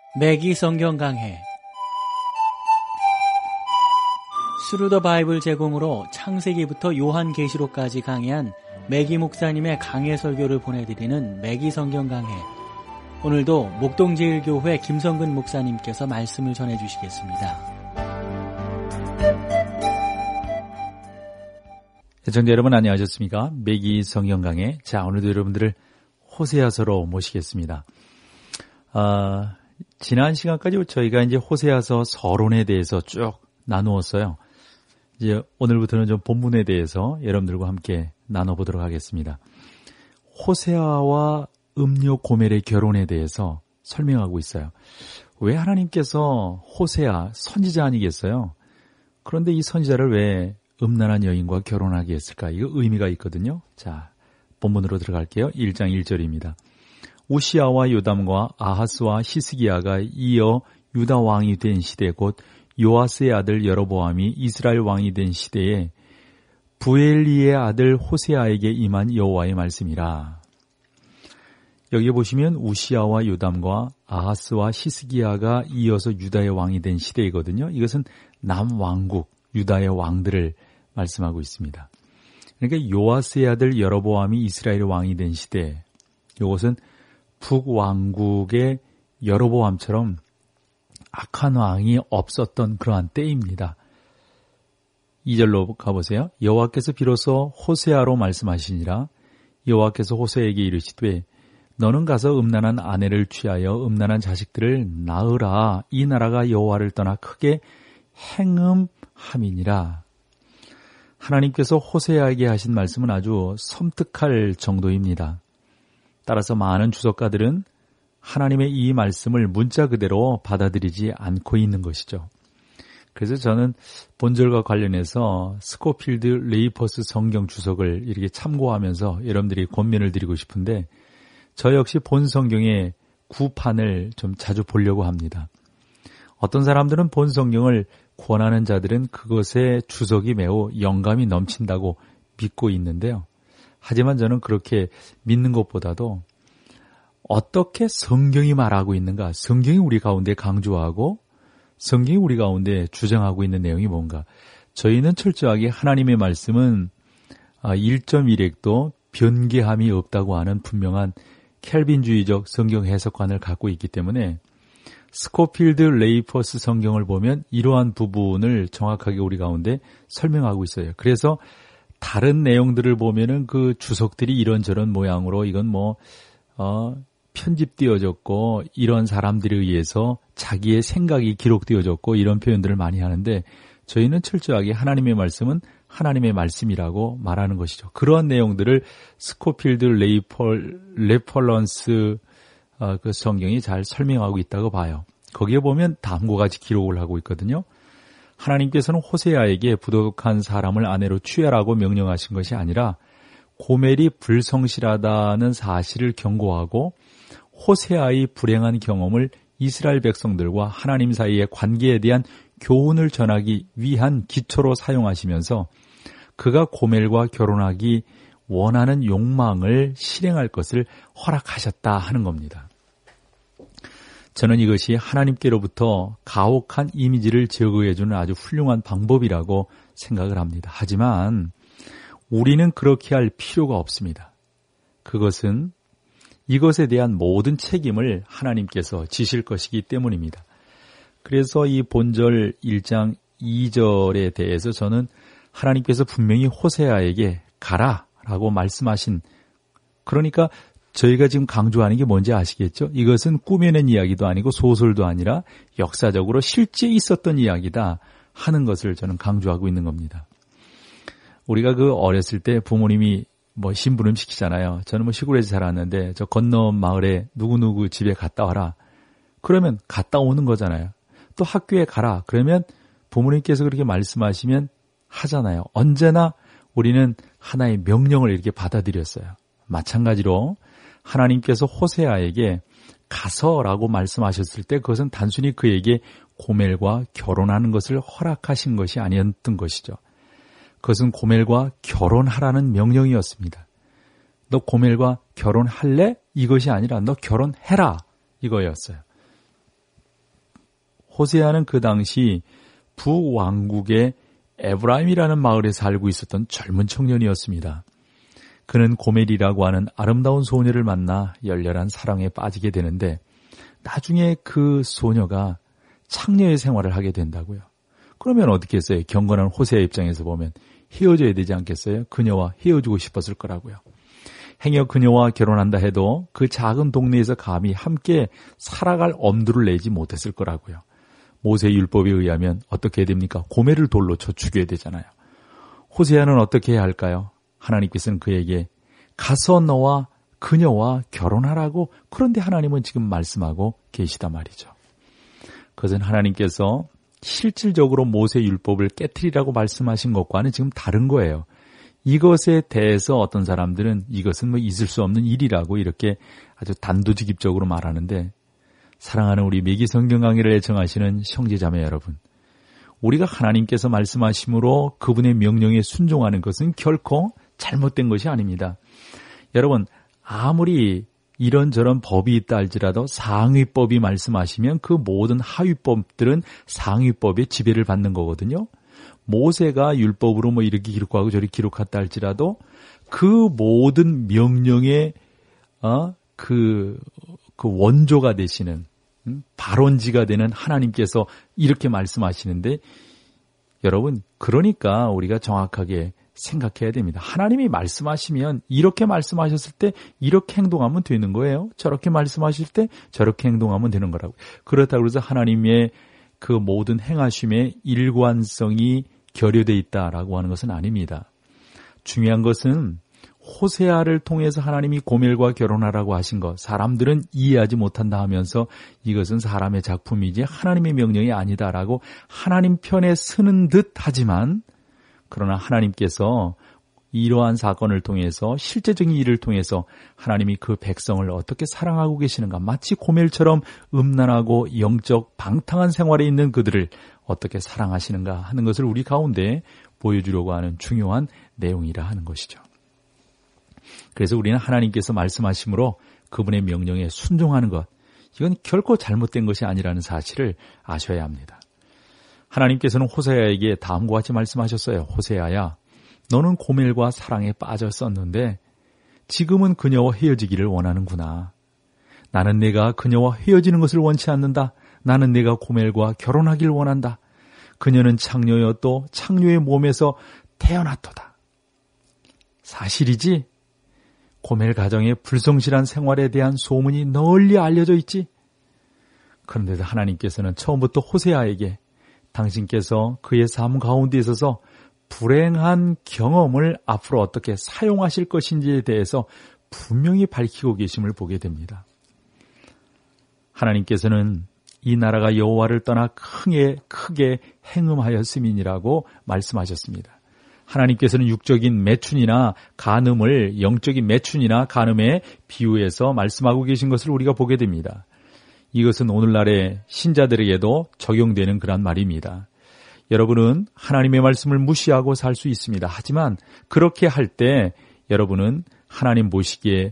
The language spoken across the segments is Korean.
매기 성경 강해 스루 더 바이블 제공으로 창세기부터 요한계시록까지 강해한 매기 목사님의 강해 설교를 보내드리는 매기 성경 강해. 오늘도 목동제일교회 김성근 목사님께서 말씀을 전해주시겠습니다. 애청자 여러분 안녕하셨습니까? 매기 성경 강해. 자, 오늘도 여러분들을 호세아서로 모시겠습니다. 지난 시간까지 저희가 이제 호세아서 서론에 대해서 쭉 나누었어요. 이제 오늘부터는 좀 본문에 대해서 여러분들과 함께 나눠보도록 하겠습니다. 호세아와 음료 고멜의 결혼에 대해서 설명하고 있어요. 왜 하나님께서 호세아 선지자 아니겠어요? 그런데 이 선지자를 왜 음란한 여인과 결혼하게 했을까? 이거 의미가 있거든요. 자, 본문으로 들어갈게요. 1장 1절입니다. 우시아와 요담과 아하스와 히스기야가 이어 유다 왕이 된 시대 곧 요아스의 아들 여로보암이 이스라엘 왕이 된 시대에 부엘리의 아들 호세아에게 임한 여호와의 말씀이라. 여기 보시면 우시아와 요담과 아하스와 히스기야가 이어서 유다의 왕이 된 시대이거든요. 이것은 남왕국 유다의 왕들을 말씀하고 있습니다. 그러니까 요아스의 아들 여로보암이 이스라엘 왕이 된 시대, 이것은 북왕국의 여로보암처럼 악한 왕이 없었던 그러한 때입니다. 2절로 가보세요. 여호와께서 비로소 호세아로 말씀하시니라. 여호와께서 호세에게 이르시되 너는 가서 음란한 아내를 취하여 음란한 자식들을 낳으라. 이 나라가 여호와를 떠나 크게 행음함이니라. 하나님께서 호세아에게 하신 말씀은 아주 섬뜩할 정도입니다. 따라서 많은 주석가들은 하나님의 이 말씀을 문자 그대로 받아들이지 않고 있는 것이죠. 그래서 저는 본절과 관련해서 스코필드 레이퍼스 성경 주석을 이렇게 참고하면서 여러분들이 권면을 드리고 싶은데 저 역시 본 성경의 구판을 좀 자주 보려고 합니다. 어떤 사람들은 본 성경을 권하는 자들은 그것의 주석이 매우 영감이 넘친다고 믿고 있는데요. 하지만 저는 그렇게 믿는 것보다도 어떻게 성경이 말하고 있는가, 성경이 우리 가운데 강조하고 성경이 우리 가운데 주장하고 있는 내용이 뭔가. 저희는 철저하게 하나님의 말씀은 1.1핵도 변개함이 없다고 하는 분명한 켈빈주의적 성경 해석관을 갖고 있기 때문에 스코필드 레이퍼스 성경을 보면 이러한 부분을 정확하게 우리 가운데 설명하고 있어요. 그래서 다른 내용들을 보면은 그 주석들이 이런저런 모양으로 이건 편집되어졌고 이런 사람들에 의해서 자기의 생각이 기록되어졌고 이런 표현들을 많이 하는데 저희는 철저하게 하나님의 말씀은 하나님의 말씀이라고 말하는 것이죠. 그러한 내용들을 스코필드 레퍼런스 그 성경이 잘 설명하고 있다고 봐요. 거기에 보면 다음과 같이 기록을 하고 있거든요. 하나님께서는 호세아에게 부도덕한 사람을 아내로 취하라고 명령하신 것이 아니라 고멜이 불성실하다는 사실을 경고하고 호세아의 불행한 경험을 이스라엘 백성들과 하나님 사이의 관계에 대한 교훈을 전하기 위한 기초로 사용하시면서 그가 고멜과 결혼하기 원하는 욕망을 실행할 것을 허락하셨다 하는 겁니다. 저는 이것이 하나님께로부터 가혹한 이미지를 제거해주는 아주 훌륭한 방법이라고 생각을 합니다. 하지만 우리는 그렇게 할 필요가 없습니다. 그것은 이것에 대한 모든 책임을 하나님께서 지실 것이기 때문입니다. 그래서 이 본절 1장 2절에 대해서 저는 하나님께서 분명히 호세아에게 가라라고 말씀하신, 그러니까 저희가 지금 강조하는 게 뭔지 아시겠죠? 이것은 꾸며낸 이야기도 아니고 소설도 아니라 역사적으로 실제 있었던 이야기다 하는 것을 저는 강조하고 있는 겁니다. 우리가 그 어렸을 때 부모님이 심부름 시키잖아요. 저는 시골에서 자랐는데 저 건너 마을에 누구누구 집에 갔다 와라. 그러면 갔다 오는 거잖아요. 또 학교에 가라. 그러면 부모님께서 그렇게 말씀하시면 하잖아요. 언제나 우리는 하나의 명령을 이렇게 받아들였어요. 마찬가지로 하나님께서 호세아에게 가서라고 말씀하셨을 때 그것은 단순히 그에게 고멜과 결혼하는 것을 허락하신 것이 아니었던 것이죠. 그것은 고멜과 결혼하라는 명령이었습니다. 너 고멜과 결혼할래? 이것이 아니라 너 결혼해라 이거였어요. 호세아는 그 당시 북왕국의 에브라임이라는 마을에 살고 있었던 젊은 청년이었습니다. 그는 고멜이라고 하는 아름다운 소녀를 만나 열렬한 사랑에 빠지게 되는데 나중에 그 소녀가 창녀의 생활을 하게 된다고요. 그러면 어떻게 했어요? 경건한 호세아 입장에서 보면 헤어져야 되지 않겠어요? 그녀와 헤어지고 싶었을 거라고요. 행여 그녀와 결혼한다 해도 그 작은 동네에서 감히 함께 살아갈 엄두를 내지 못했을 거라고요. 모세의 율법에 의하면 어떻게 해야 됩니까? 고멜을 돌로 쳐 죽여야 되잖아요. 호세아는 어떻게 해야 할까요? 하나님께서는 그에게 가서 너와 그녀와 결혼하라고, 그런데 하나님은 지금 말씀하고 계시단 말이죠. 그것은 하나님께서 실질적으로 모세의 율법을 깨트리라고 말씀하신 것과는 지금 다른 거예요. 이것에 대해서 어떤 사람들은 이것은 뭐 있을 수 없는 일이라고 이렇게 아주 단도직입적으로 말하는데, 사랑하는 우리 매기 성경 강의를 애청하시는 형제자매 여러분, 우리가 하나님께서 말씀하심으로 그분의 명령에 순종하는 것은 결코 잘못된 것이 아닙니다. 여러분, 아무리 이런저런 법이 있다 할지라도 상위법이 말씀하시면 그 모든 하위법들은 상위법의 지배를 받는 거거든요. 모세가 율법으로 뭐 이렇게 기록하고 저렇게 기록했다 할지라도 그 모든 명령의 그 원조가 되시는 발원지가 되는 하나님께서 이렇게 말씀하시는데, 여러분, 그러니까 우리가 정확하게 생각해야 됩니다. 하나님이 말씀하시면 이렇게 말씀하셨을 때 이렇게 행동하면 되는 거예요. 저렇게 말씀하실 때 저렇게 행동하면 되는 거라고. 그렇다고 해서 하나님의 그 모든 행하심의 일관성이 결여되어 있다라고 하는 것은 아닙니다. 중요한 것은 호세아를 통해서 하나님이 고멜과 결혼하라고 하신 것, 사람들은 이해하지 못한다 하면서 이것은 사람의 작품이지 하나님의 명령이 아니다라고 하나님 편에 서는 듯 하지만, 그러나 하나님께서 이러한 사건을 통해서 실제적인 일을 통해서 하나님이 그 백성을 어떻게 사랑하고 계시는가, 마치 고멜처럼 음란하고 영적 방탕한 생활에 있는 그들을 어떻게 사랑하시는가 하는 것을 우리 가운데 보여주려고 하는 중요한 내용이라 하는 것이죠. 그래서 우리는 하나님께서 말씀하심으로 그분의 명령에 순종하는 것, 이건 결코 잘못된 것이 아니라는 사실을 아셔야 합니다. 하나님께서는 호세아에게 다음과 같이 말씀하셨어요. 호세아야, 너는 고멜과 사랑에 빠졌었는데 지금은 그녀와 헤어지기를 원하는구나. 나는 내가 그녀와 헤어지는 것을 원치 않는다. 나는 내가 고멜과 결혼하길 원한다. 그녀는 창녀였도 창녀의 몸에서 태어났도다. 사실이지? 고멜 가정의 불성실한 생활에 대한 소문이 널리 알려져 있지? 그런데도 하나님께서는 처음부터 호세아에게 당신께서 그의 삶 가운데 있어서 불행한 경험을 앞으로 어떻게 사용하실 것인지에 대해서 분명히 밝히고 계심을 보게 됩니다. 하나님께서는 이 나라가 여호와를 떠나 크게 행음하였음이니라고 말씀하셨습니다. 하나님께서는 육적인 매춘이나 간음을 영적인 매춘이나 간음에 비유해서 말씀하고 계신 것을 우리가 보게 됩니다. 이것은 오늘날의 신자들에게도 적용되는 그런 말입니다. 여러분은 하나님의 말씀을 무시하고 살 수 있습니다. 하지만 그렇게 할 때 여러분은 하나님 보시기에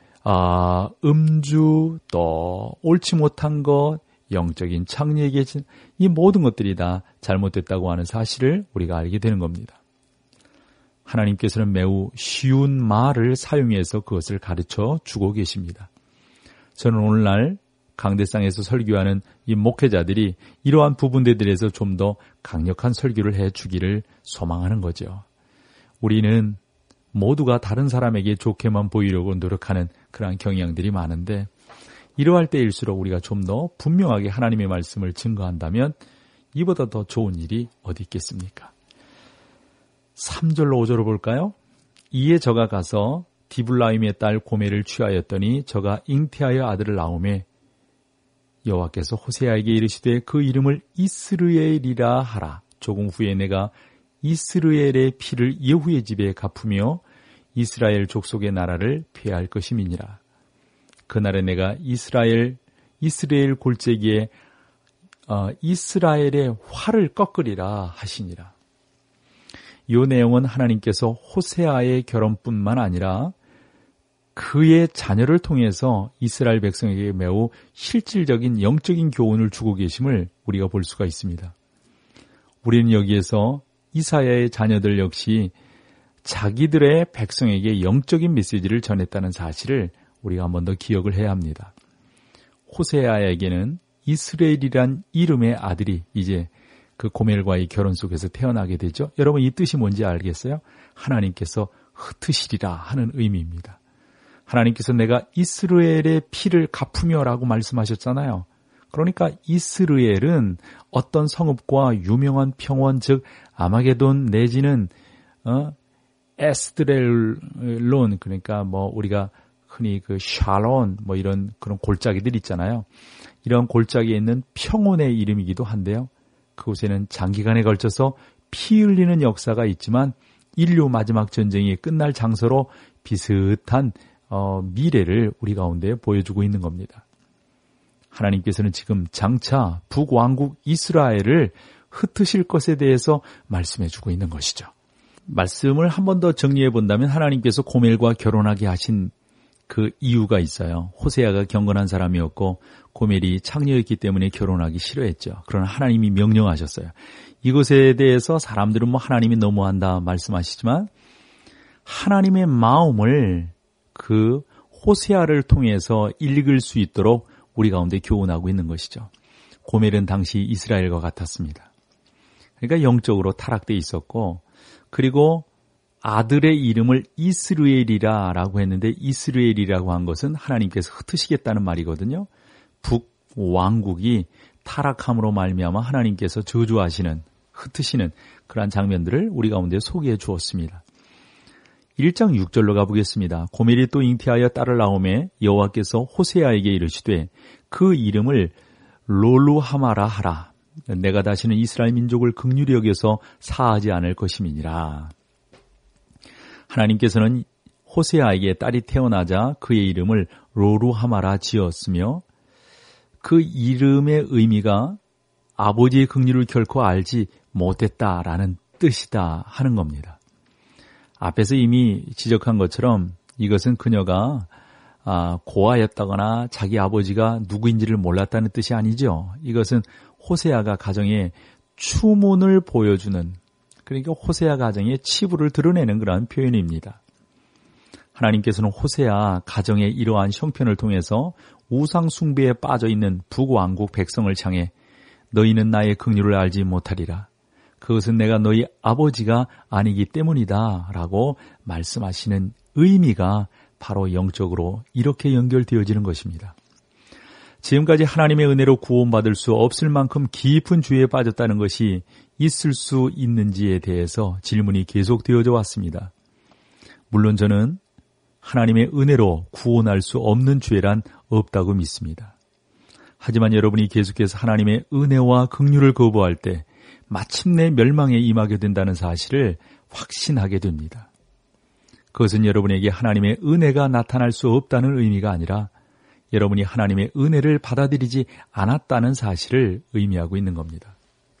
음주, 또 옳지 못한 것, 영적인 창녀에 계신 이 모든 것들이 다 잘못됐다고 하는 사실을 우리가 알게 되는 겁니다. 하나님께서는 매우 쉬운 말을 사용해서 그것을 가르쳐 주고 계십니다. 저는 오늘날 강대상에서 설교하는 이 목회자들이 이러한 부분들에서 좀 더 강력한 설교를 해주기를 소망하는 거죠. 우리는 모두가 다른 사람에게 좋게만 보이려고 노력하는 그러한 경향들이 많은데, 이러할 때일수록 우리가 좀 더 분명하게 하나님의 말씀을 증거한다면 이보다 더 좋은 일이 어디 있겠습니까? 3절로 5절을 볼까요? 이에 저가 가서 디블라임의 딸 고멜을 취하였더니 저가 잉태하여 아들을 낳음에 여호와께서 호세아에게 이르시되 그 이름을 이스르엘이라 하라. 조금 후에 내가 이스르엘의 피를 예후의 집에 갚으며 이스라엘 족속의 나라를 폐할 것임이니라. 그날에 내가 이스라엘 골짜기에 이스라엘의 활을 꺾으리라 하시니라. 이 내용은 하나님께서 호세아의 결혼뿐만 아니라 그의 자녀를 통해서 이스라엘 백성에게 매우 실질적인 영적인 교훈을 주고 계심을 우리가 볼 수가 있습니다. 우리는 여기에서 이사야의 자녀들 역시 자기들의 백성에게 영적인 메시지를 전했다는 사실을 우리가 한 번 더 기억을 해야 합니다. 호세아에게는 이스라엘이란 이름의 아들이 이제 그 고멜과의 결혼 속에서 태어나게 되죠. 여러분 이 뜻이 뭔지 알겠어요? 하나님께서 흩으시리라 하는 의미입니다. 하나님께서 내가 이스라엘의 피를 갚으며라고 말씀하셨잖아요. 그러니까 이스라엘은 어떤 성읍과 유명한 평원, 즉 아마게돈 내지는 에스드렐론, 그러니까 뭐 우리가 흔히 그 샬론 뭐 이런 그런 골짜기들 있잖아요. 이런 골짜기에 있는 평원의 이름이기도 한데요. 그곳에는 장기간에 걸쳐서 피 흘리는 역사가 있지만 인류 마지막 전쟁이 끝날 장소로 비슷한 미래를 우리 가운데 보여주고 있는 겁니다. 하나님께서는 지금 장차 북왕국 이스라엘을 흩으실 것에 대해서 말씀해주고 있는 것이죠. 말씀을 한 번 더 정리해 본다면 하나님께서 고멜과 결혼하게 하신 그 이유가 있어요. 호세아가 경건한 사람이었고 고멜이 창녀였기 때문에 결혼하기 싫어했죠. 그러나 하나님이 명령하셨어요. 이것에 대해서 사람들은 뭐 하나님이 너무한다 말씀하시지만 하나님의 마음을 그 호세아를 통해서 읽을 수 있도록 우리 가운데 교훈하고 있는 것이죠. 고멜은 당시 이스라엘과 같았습니다. 그러니까 영적으로 타락돼 있었고 그리고 아들의 이름을 이스라엘이라고 했는데 이스라엘이라고 한 것은 하나님께서 흩으시겠다는 말이거든요. 북왕국이 타락함으로 말미암아 하나님께서 저주하시는 흩으시는 그러한 장면들을 우리 가운데 소개해 주었습니다. 1장 6절로 가보겠습니다. 고멜이 또 잉태하여 딸을 낳음에 여호와께서 호세아에게 이르시되 그 이름을 롤루하마라 하라. 내가 다시는 이스라엘 민족을 긍휼히 여겨서 사하지 않을 것임이니라. 하나님께서는 호세아에게 딸이 태어나자 그의 이름을 롤루하마라 지었으며 그 이름의 의미가 아버지의 긍휼을 결코 알지 못했다라는 뜻이다 하는 겁니다. 앞에서 이미 지적한 것처럼 이것은 그녀가 고아였다거나 자기 아버지가 누구인지를 몰랐다는 뜻이 아니죠. 이것은 호세아가 가정의 추문을 보여주는, 그러니까 호세아 가정의 치부를 드러내는 그러한 표현입니다. 하나님께서는 호세아 가정의 이러한 형편을 통해서 우상 숭배에 빠져있는 북왕국 백성을 향해 너희는 나의 긍휼을 알지 못하리라. 그것은 내가 너희 아버지가 아니기 때문이다 라고 말씀하시는 의미가 바로 영적으로 이렇게 연결되어지는 것입니다. 지금까지 하나님의 은혜로 구원받을 수 없을 만큼 깊은 죄에 빠졌다는 것이 있을 수 있는지에 대해서 질문이 계속되어져 왔습니다. 물론 저는 하나님의 은혜로 구원할 수 없는 죄란 없다고 믿습니다. 하지만 여러분이 계속해서 하나님의 은혜와 긍휼을 거부할 때 마침내 멸망에 임하게 된다는 사실을 확신하게 됩니다. 그것은 여러분에게 하나님의 은혜가 나타날 수 없다는 의미가 아니라 여러분이 하나님의 은혜를 받아들이지 않았다는 사실을 의미하고 있는 겁니다.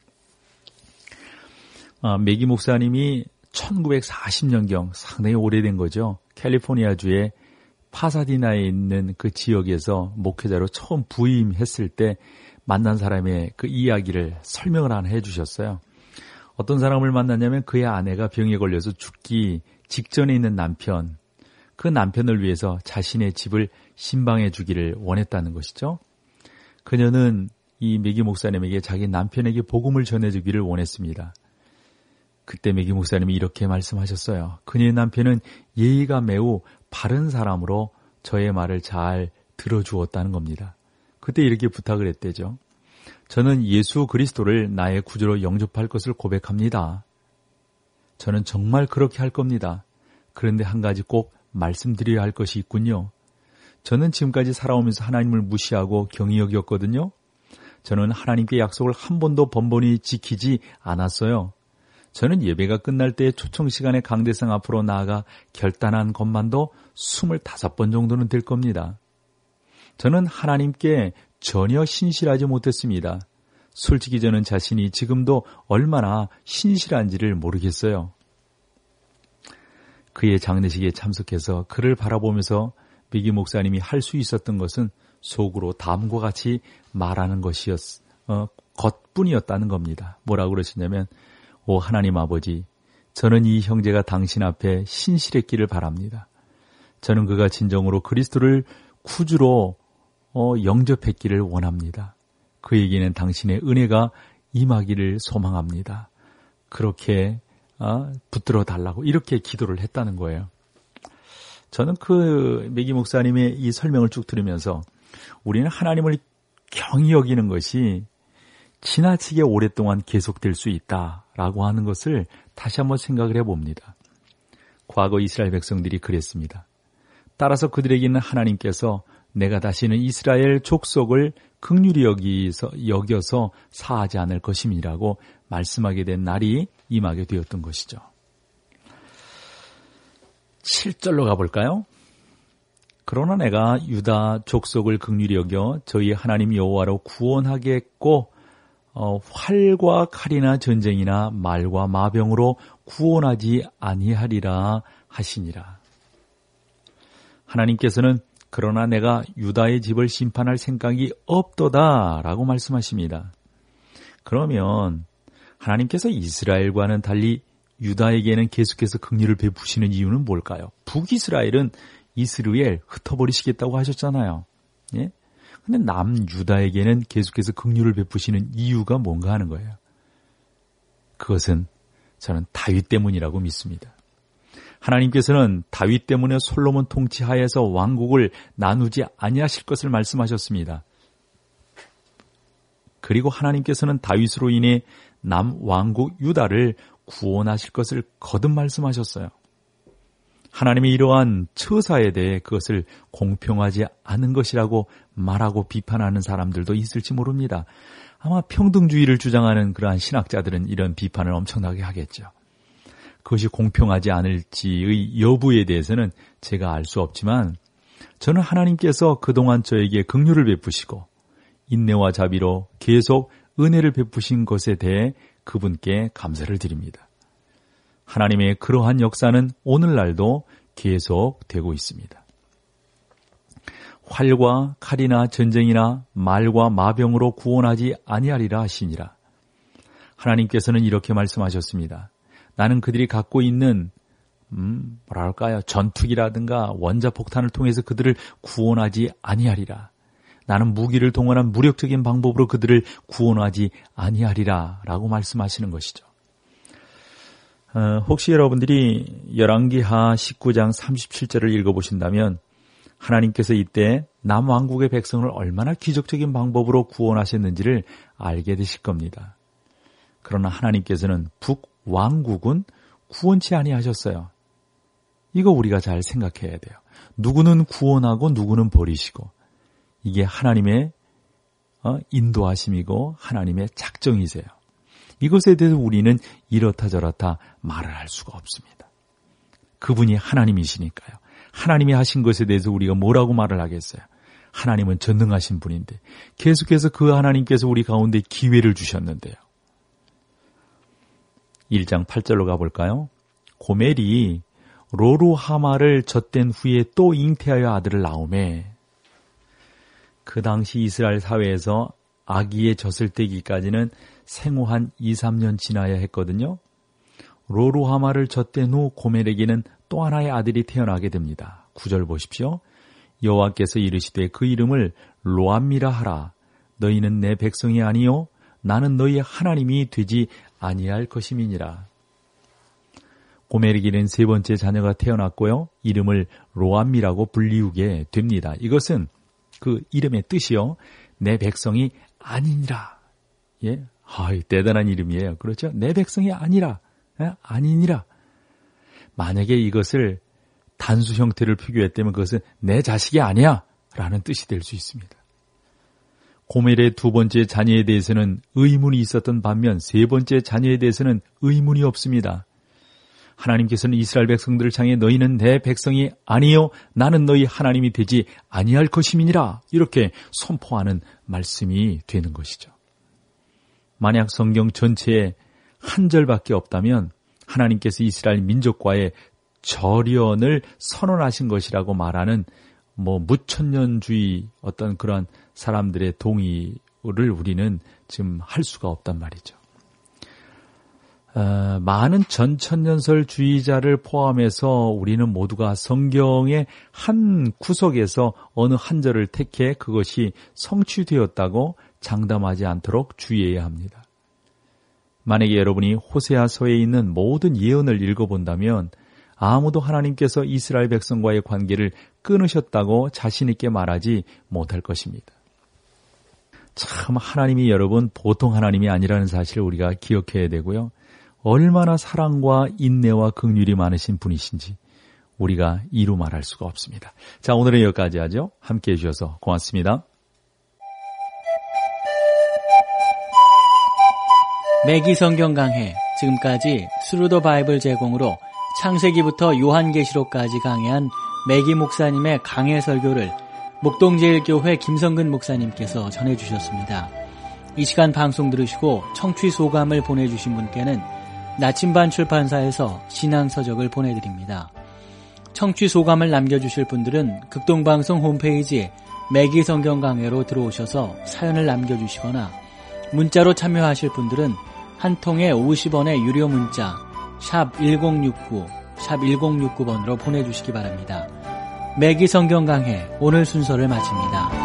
매기 목사님이 1940년경 상당히 오래된 거죠. 캘리포니아주의 파사디나에 있는 그 지역에서 목회자로 처음 부임했을 때 만난 사람의 그 이야기를 설명을 하나 해주셨어요. 어떤 사람을 만났냐면 그의 아내가 병에 걸려서 죽기 직전에 있는 남편, 그 남편을 위해서 자신의 집을 신방해 주기를 원했다는 것이죠. 그녀는 이 매기 목사님에게 자기 남편에게 복음을 전해주기를 원했습니다. 그때 매기 목사님이 이렇게 말씀하셨어요. 그녀의 남편은 예의가 매우 바른 사람으로 저의 말을 잘 들어주었다는 겁니다. 그때 이렇게 부탁을 했대죠. 저는 예수 그리스도를 나의 구주로 영접할 것을 고백합니다. 저는 정말 그렇게 할 겁니다. 그런데 한 가지 꼭 말씀드려야 할 것이 있군요. 저는 지금까지 살아오면서 하나님을 무시하고 경히 여겼거든요. 저는 하나님께 약속을 한 번도 번번이 지키지 않았어요. 저는 예배가 끝날 때 초청 시간에 강대상 앞으로 나아가 결단한 것만도 25번 정도는 될 겁니다. 저는 하나님께 전혀 신실하지 못했습니다. 솔직히 저는 자신이 지금도 얼마나 신실한지를 모르겠어요. 그의 장례식에 참석해서 그를 바라보면서 매기 목사님이 할 수 있었던 것은 속으로 다음과 같이 말하는 것뿐이었다는 겁니다. 뭐라고 그러시냐면, 오 하나님 아버지, 저는 이 형제가 당신 앞에 신실했기를 바랍니다. 저는 그가 진정으로 그리스도를 구주로 영접했기를 원합니다. 그에게는 당신의 은혜가 임하기를 소망합니다. 그렇게 붙들어 달라고 이렇게 기도를 했다는 거예요. 저는 그 매기 목사님의 이 설명을 쭉 들으면서 우리는 하나님을 경히 여기는 것이 지나치게 오랫동안 계속될 수 있다라고 하는 것을 다시 한번 생각을 해봅니다. 과거 이스라엘 백성들이 그랬습니다. 따라서 그들에게는 하나님께서 내가 다시는 이스라엘 족속을 긍휼히 여겨서 사하지 않을 것임이라고 말씀하게 된 날이 임하게 되었던 것이죠. 7절로 가볼까요? 그러나 내가 유다 족속을 긍휼히 여겨 저희 하나님 여호와로 구원하겠고 활과 칼이나 전쟁이나 말과 마병으로 구원하지 아니하리라 하시니라. 하나님께서는 그러나 내가 유다의 집을 심판할 생각이 없도다라고 말씀하십니다. 그러면 하나님께서 이스라엘과는 달리 유다에게는 계속해서 긍휼을 베푸시는 이유는 뭘까요? 북이스라엘은 이스라엘 흩어버리시겠다고 하셨잖아요. 예? 근데 남유다에게는 계속해서 긍휼을 베푸시는 이유가 뭔가 하는 거예요. 그것은 저는 다윗 때문이라고 믿습니다. 하나님께서는 다윗 때문에 솔로몬 통치하에서 왕국을 나누지 아니하실 것을 말씀하셨습니다. 그리고 하나님께서는 다윗으로 인해 남왕국 유다를 구원하실 것을 거듭 말씀하셨어요. 하나님의 이러한 처사에 대해 그것을 공평하지 않은 것이라고 말하고 비판하는 사람들도 있을지 모릅니다. 아마 평등주의를 주장하는 그러한 신학자들은 이런 비판을 엄청나게 하겠죠. 그것이 공평하지 않을지의 여부에 대해서는 제가 알 수 없지만 저는 하나님께서 그동안 저에게 긍휼을 베푸시고 인내와 자비로 계속 은혜를 베푸신 것에 대해 그분께 감사를 드립니다. 하나님의 그러한 역사는 오늘날도 계속되고 있습니다. 활과 칼이나 전쟁이나 말과 마병으로 구원하지 아니하리라 하시니라. 하나님께서는 이렇게 말씀하셨습니다. 나는 그들이 갖고 있는 전투기라든가 원자폭탄을 통해서 그들을 구원하지 아니하리라. 나는 무기를 동원한 무력적인 방법으로 그들을 구원하지 아니하리라 라고 말씀하시는 것이죠. 혹시 여러분들이 열왕기하 19장 37절을 읽어보신다면 하나님께서 이때 남왕국의 백성을 얼마나 기적적인 방법으로 구원하셨는지를 알게 되실 겁니다. 그러나 하나님께서는 북왕국은 구원치 아니하셨어요. 이거 우리가 잘 생각해야 돼요. 누구는 구원하고 누구는 버리시고 이게 하나님의 인도하심이고 하나님의 작정이세요. 이것에 대해서 우리는 이렇다 저렇다 말을 할 수가 없습니다. 그분이 하나님이시니까요. 하나님이 하신 것에 대해서 우리가 뭐라고 말을 하겠어요. 하나님은 전능하신 분인데 계속해서 그 하나님께서 우리 가운데 기회를 주셨는데요. 1장 8절로 가볼까요? 고멜이 로루하마를 젖댄 후에 또 잉태하여 아들을 낳으매 그 당시 이스라엘 사회에서 아기의 젖을 떼기까지는 생후 한 2-3년 지나야 했거든요. 로루하마를 젖댄 후 고멜에게는 또 하나의 아들이 태어나게 됩니다. 9절 보십시오. 여호와께서 이르시되 그 이름을 로암미라 하라. 너희는 내 백성이 아니요 나는 너희의 하나님이 되지 아니할 것임이니라. 고멜에게는 세 번째 자녀가 태어났고요. 이름을 로암미라고 불리우게 됩니다. 이것은 그 이름의 뜻이요. 내 백성이 아니니라. 예, 대단한 이름이에요. 그렇죠? 내 백성이 아니라, 아니니라. 만약에 이것을 단수 형태를 표기했다면 그것은 내 자식이 아니야 라는 뜻이 될 수 있습니다. 고멜의 두 번째 자녀에 대해서는 의문이 있었던 반면 세 번째 자녀에 대해서는 의문이 없습니다. 하나님께서는 이스라엘 백성들을 향해 너희는 내 백성이 아니요 나는 너희 하나님이 되지 아니할 것임이니라 이렇게 선포하는 말씀이 되는 것이죠. 만약 성경 전체에 한 절밖에 없다면 하나님께서 이스라엘 민족과의 절연을 선언하신 것이라고 말하는 무천년주의 어떤 그런 사람들의 동의를 우리는 지금 할 수가 없단 말이죠. 많은 전천년설주의자를 포함해서 우리는 모두가 성경의 한 구석에서 어느 한 절을 택해 그것이 성취되었다고 장담하지 않도록 주의해야 합니다. 만약에 여러분이 호세아서에 있는 모든 예언을 읽어본다면 아무도 하나님께서 이스라엘 백성과의 관계를 끊으셨다고 자신 있게 말하지 못할 것입니다. 참 하나님이 여러분 보통 하나님이 아니라는 사실을 우리가 기억해야 되고요. 얼마나 사랑과 인내와 긍휼이 많으신 분이신지 우리가 이루 말할 수가 없습니다. 자, 오늘은 여기까지 하죠. 함께해 주셔서 고맙습니다. 매기 성경 강해, 지금까지 스루 더 바이블 제공으로 창세기부터 요한계시록까지 강해한 매기 목사님의 강해 설교를 목동제일교회 김성근 목사님께서 전해주셨습니다. 이 시간 방송 들으시고 청취 소감을 보내주신 분께는 나침반 출판사에서 신앙서적을 보내드립니다. 청취 소감을 남겨주실 분들은 극동방송 홈페이지 매기 성경 강해로 들어오셔서 사연을 남겨주시거나 문자로 참여하실 분들은 한 통에 50원의 유료 문자 샵 1069, 샵 1069번으로 보내주시기 바랍니다. 매기 성경 강해 오늘 순서를 마칩니다.